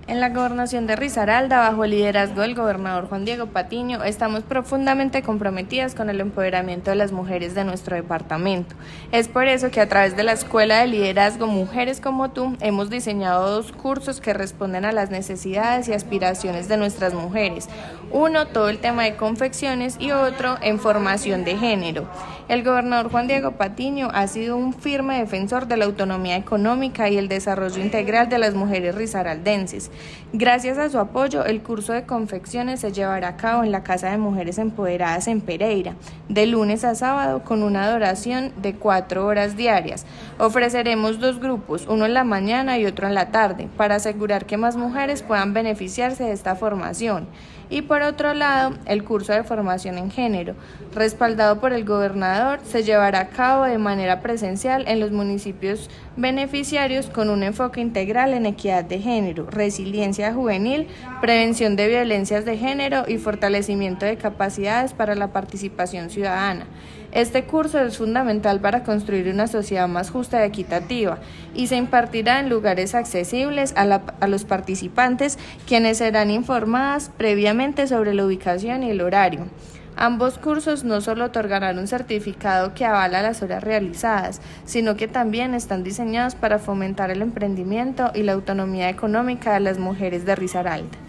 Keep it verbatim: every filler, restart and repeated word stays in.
En la gobernación de Risaralda, bajo el liderazgo del gobernador Juan Diego Patiño, estamos profundamente comprometidas con el empoderamiento de las mujeres de nuestro departamento. Es por eso que a través de la Escuela de Liderazgo Mujeres como tú, hemos diseñado dos cursos que responden a las necesidades y aspiraciones de nuestras mujeres. Uno, todo el tema de confecciones, y otro, en formación de género. El gobernador Juan Diego Patiño ha sido un firme defensor de la autonomía económica y el desarrollo integral de las mujeres risaraldenses. Gracias a su apoyo, el curso de confecciones se llevará a cabo en la Casa de Mujeres Empoderadas en Pereira, de lunes a sábado, con una duración de cuatro horas diarias. Ofreceremos dos grupos, uno en la mañana y otro en la tarde, para asegurar que más mujeres puedan beneficiarse de esta formación. Y por otro lado, el curso de formación en género, respaldado por el gobernador, se llevará a cabo de manera presencial en los municipios beneficiarios con un enfoque integral en equidad de género, resiliencia juvenil, prevención de violencias de género y fortalecimiento de capacidades para la participación ciudadana. Este curso es fundamental para construir una sociedad más justa y equitativa, y se impartirá en lugares accesibles a, la, a los participantes, quienes serán informadas previamente sobre la ubicación y el horario. Ambos cursos no solo otorgarán un certificado que avala las horas realizadas, sino que también están diseñados para fomentar el emprendimiento y la autonomía económica de las mujeres de Risaralda.